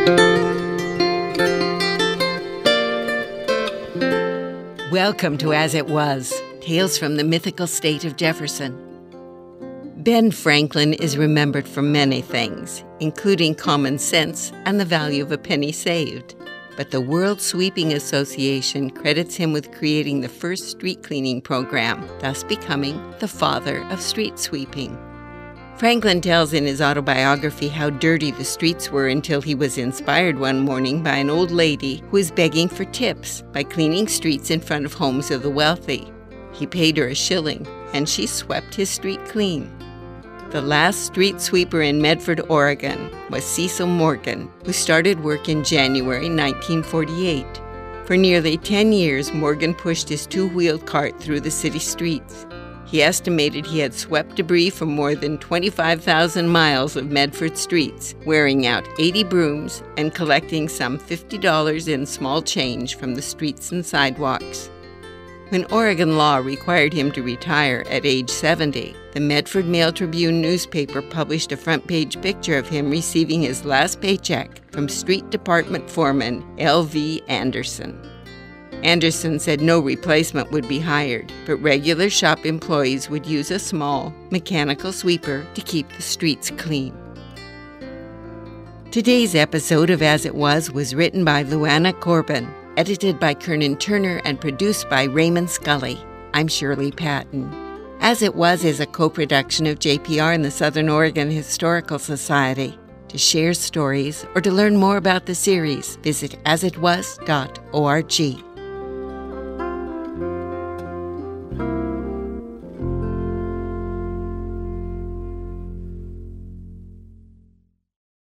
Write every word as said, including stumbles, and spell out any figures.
Welcome to As It Was, Tales from the Mythical State of Jefferson. Ben Franklin is remembered for many things, including common sense and the value of a penny saved. But the World Sweeping Association credits him with creating the first street cleaning program, thus becoming the father of street sweeping. Franklin tells in his autobiography how dirty the streets were until he was inspired one morning by an old lady who was begging for tips by cleaning streets in front of homes of the wealthy. He paid her a shilling, and she swept his street clean. The last street sweeper in Medford, Oregon, was Cecil Morgan, who started work in January nineteen forty-eight. For nearly ten years, Morgan pushed his two-wheeled cart through the city streets. He estimated he had swept debris from more than twenty-five thousand miles of Medford streets, wearing out eighty brooms and collecting some fifty dollars in small change from the streets and sidewalks. When Oregon law required him to retire at age seventy, the Medford Mail-Tribune newspaper published a front-page picture of him receiving his last paycheck from street department foreman L V Anderson. Anderson said no replacement would be hired, but regular shop employees would use a small, mechanical sweeper to keep the streets clean. Today's episode of As It Was was written by Luana Corbin, edited by Kernan Turner, and produced by Raymond Scully. I'm Shirley Patton. As It Was is a co-production of J P R and the Southern Oregon Historical Society. To share stories or to learn more about the series, visit as it was dot org.